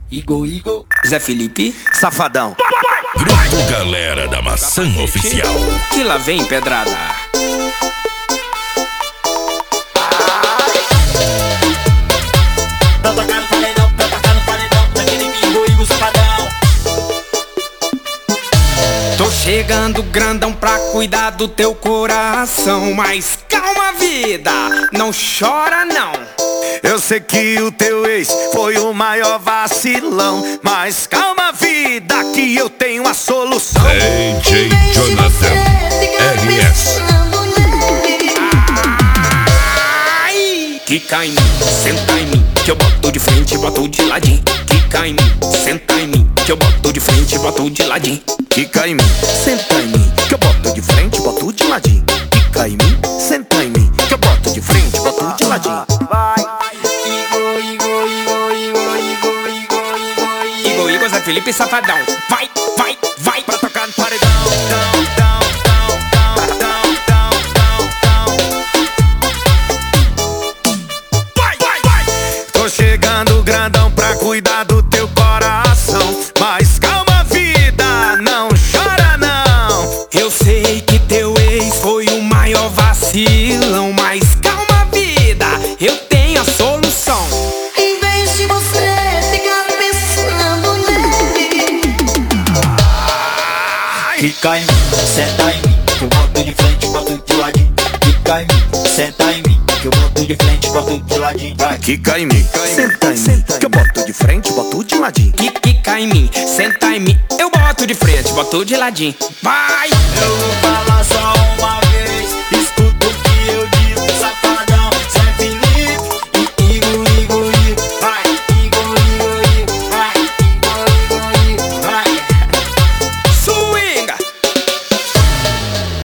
Igor, Zé Felipe, Safadão. Grupo Galera da Maçã Oficial. Que lá vem pedrada. Tá tocando paredão, daquele Igor, Safadão. Tô chegando grandão pra cuidar do teu coração. Mas calma, vida, não chora não. Eu sei que o teu ex foi o maior vacilão, mas calma, vida, que eu tenho a solução. DJ Jonathan RS. Ai, quica em mim, senta em mim, que eu boto de frente e boto de ladinho. Quica em mim, senta em mim, que eu boto de frente e boto de ladinho. Quica em mim, senta em mim, que eu boto de frente e boto de ladinho. Quica em mim, senta em mim, que eu boto de frente e boto de ladinho. Igor, Zé Felipe, Safadão. Vai, Pra tocar no paredão. Tô chegando grandão pra cuidar do teu coração, mas calma, vida, não chora não. Eu sei que teu ex foi o maior vacilão, mas calma, vida, eu tenho a solução. Em vez de você ficar pensando nele, Quica em mim, senta em mim, que eu boto de frente, boto de ladinho. Quica em mim, senta em mim, que eu boto de frente, boto de ladinho. Vai. Quica em mim, senta em mim, que eu boto de frente, boto de ladinho. Quica em mim, senta em mim, eu boto de frente, boto de ladinho. Vai! Eu vou falar só